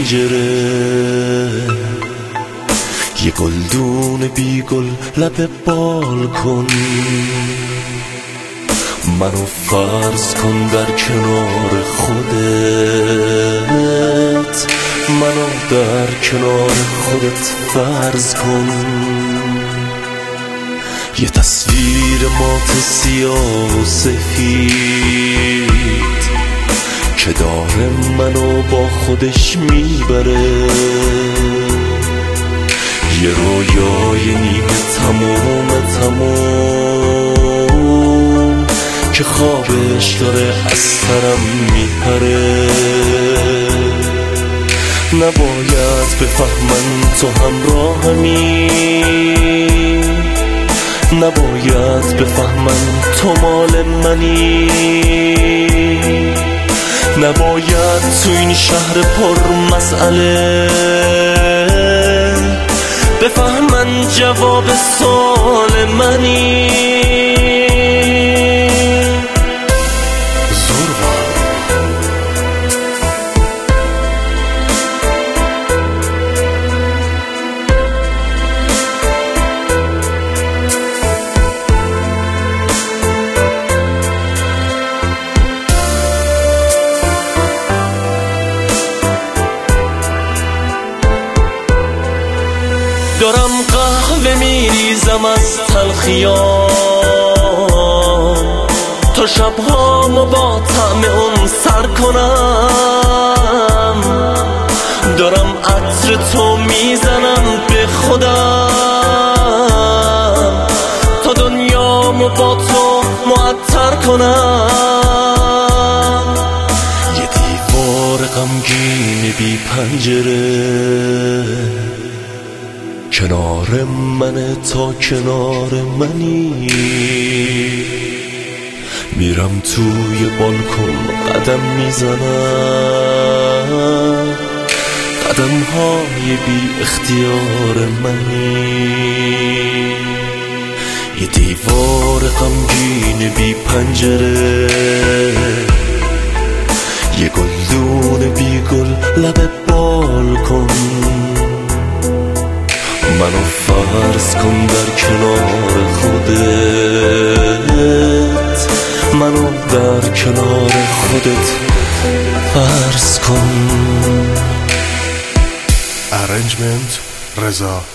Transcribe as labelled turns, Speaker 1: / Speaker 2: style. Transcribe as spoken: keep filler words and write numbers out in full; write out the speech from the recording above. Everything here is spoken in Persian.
Speaker 1: پنجره، یه گلدون بی گل لب بالکن، منو فرض کن در کنار خودت، منو در کنار خودت فرض کن. یه تصویر مات سیاه و سفید که داره منو با خودش میبره، یه رویای نیمه تمام تمام که خوابش داره از سرم میپره. نباید بفهمن تو همراهمی، نباید بفهمن تو مال منی، نباید تو این شهر پر مسئله بفهمن جواب سوال منی. دارم قهوه میریزم از تلخیام تا شبهامو با طعم اون سر کنم، دارم عطر تو میزنم به خودم تا دنیامو با تو معطر کنم. یه دیوار غمگین بی پنجره کنار من تا کنار منی، میرم توی بالکن قدم میزنم، قدم های بی اختیار منی. یه دیوار غمگین بی پنجره، یه گلدون بی گل لب بالکن، منو فرض کن در کنار خودت، منو در کنار خودت فرض کن.
Speaker 2: Arrangement رضا